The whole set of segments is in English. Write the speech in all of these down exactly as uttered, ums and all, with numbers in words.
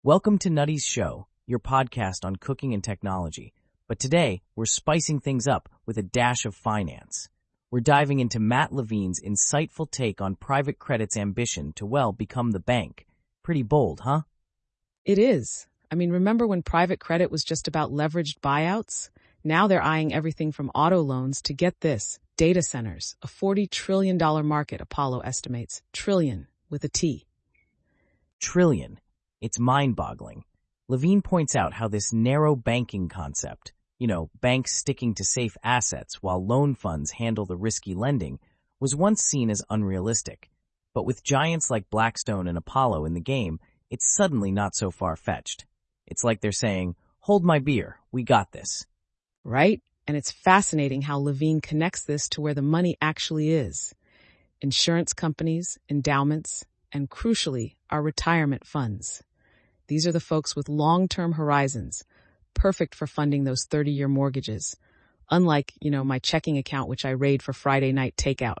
Welcome to Nutty's Show, your podcast on cooking and technology. But today, we're spicing things up with a dash of finance. We're diving into Matt Levine's insightful take on private credit's ambition to, well, become the bank. Pretty bold, huh? It is. I mean, remember when private credit was just about leveraged buyouts? Now they're eyeing everything from auto loans to, get this, data centers, a forty trillion dollars market, Apollo estimates. Trillion, with a T. Trillion. It's mind-boggling. Levine points out how this narrow banking concept, you know, banks sticking to safe assets while loan funds handle the risky lending, was once seen as unrealistic. But with giants like Blackstone and Apollo in the game, it's suddenly not so far-fetched. It's like they're saying, hold my beer, we got this. Right? And it's fascinating how Levine connects this to where the money actually is. Insurance companies, endowments, and crucially, our retirement funds. These are the folks with long-term horizons, perfect for funding those thirty-year mortgages. Unlike, you know, my checking account, which I raid for Friday night takeout.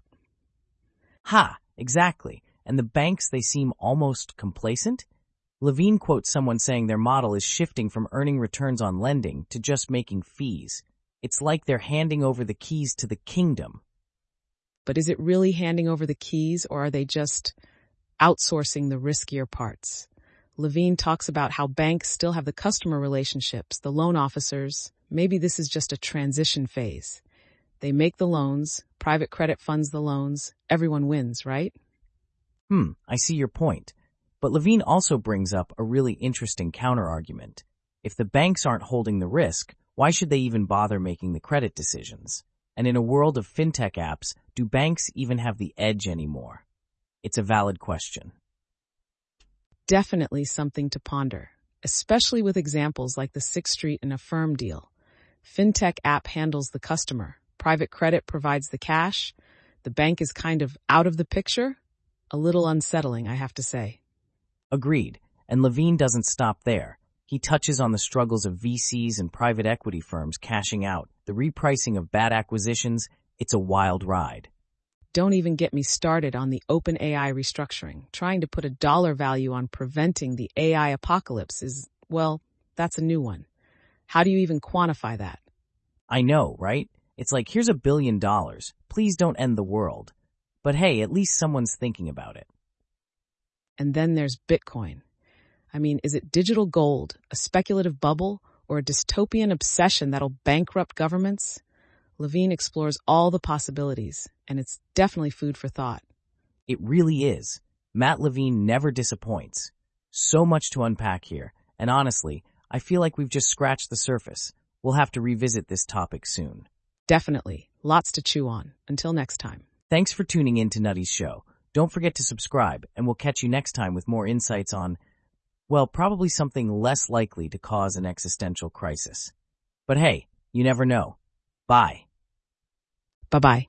Ha, exactly. And the banks, they seem almost complacent? Levine quotes someone saying their model is shifting from earning returns on lending to just making fees. It's like they're handing over the keys to the kingdom. But is it really handing over the keys, or are they just outsourcing the riskier parts? Levine talks about how banks still have the customer relationships, the loan officers. Maybe this is just a transition phase. They make the loans, private credit funds the loans, everyone wins, right? Hmm, I see your point. But Levine also brings up a really interesting counterargument. If the banks aren't holding the risk, why should they even bother making the credit decisions? And in a world of fintech apps, do banks even have the edge anymore? It's a valid question. Definitely something to ponder, especially with examples like the Sixth Street and Affirm deal. Fintech app handles the customer. Private credit provides the cash. The bank is kind of out of the picture. A little unsettling, I have to say. Agreed. And Levine doesn't stop there. He touches on the struggles of V Cs and private equity firms cashing out, the repricing of bad acquisitions. It's a wild ride. Don't even get me started on the OpenAI restructuring. Trying to put a dollar value on preventing the A I apocalypse is, well, that's a new one. How do you even quantify that? I know, right? It's like, here's a billion dollars. Please don't end the world. But hey, at least someone's thinking about it. And then there's Bitcoin. I mean, is it digital gold, a speculative bubble, or a dystopian obsession that'll bankrupt governments? Levine explores all the possibilities, and it's definitely food for thought. It really is. Matt Levine never disappoints. So much to unpack here, and honestly, I feel like we've just scratched the surface. We'll have to revisit this topic soon. Definitely. Lots to chew on. Until next time. Thanks for tuning in to Nutty's Show. Don't forget to subscribe, and we'll catch you next time with more insights on, well, probably something less likely to cause an existential crisis. But hey, you never know. Bye. Bye-bye.